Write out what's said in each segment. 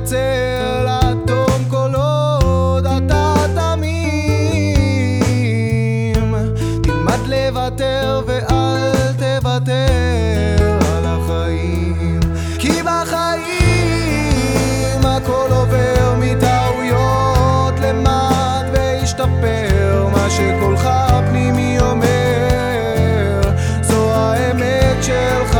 תוותר לאטום כל עוד אתה תמים. תלמד לוותר ואל תוותר על החיים, כי בחיים הכל עובר מטעויות, למד והשתפר. מה שקולך הפנימי אומר זו האמת שלך.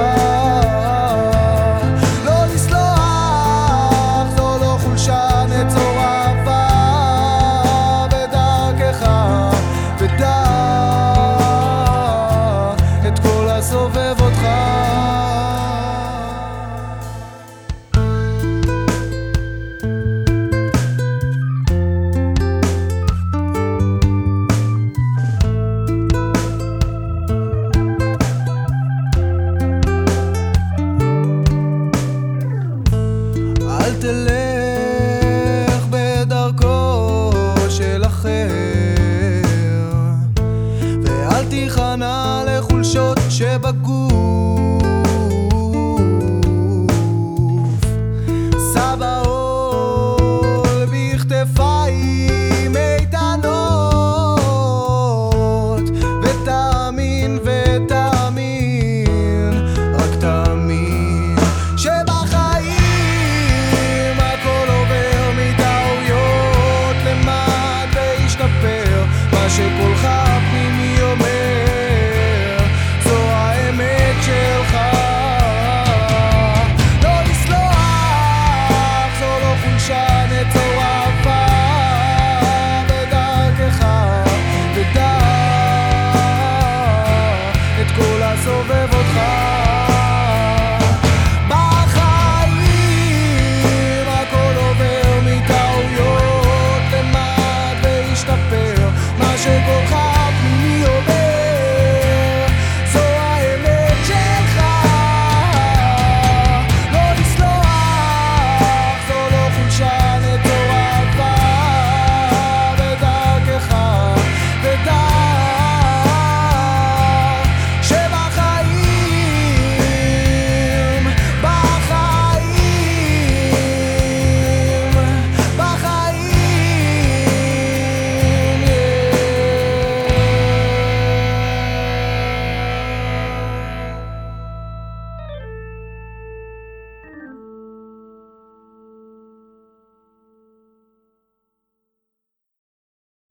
לא לסלוח זו לא חולשה, נצור אהבה בדרכך ודע את כל הסובב אותך. אל תלך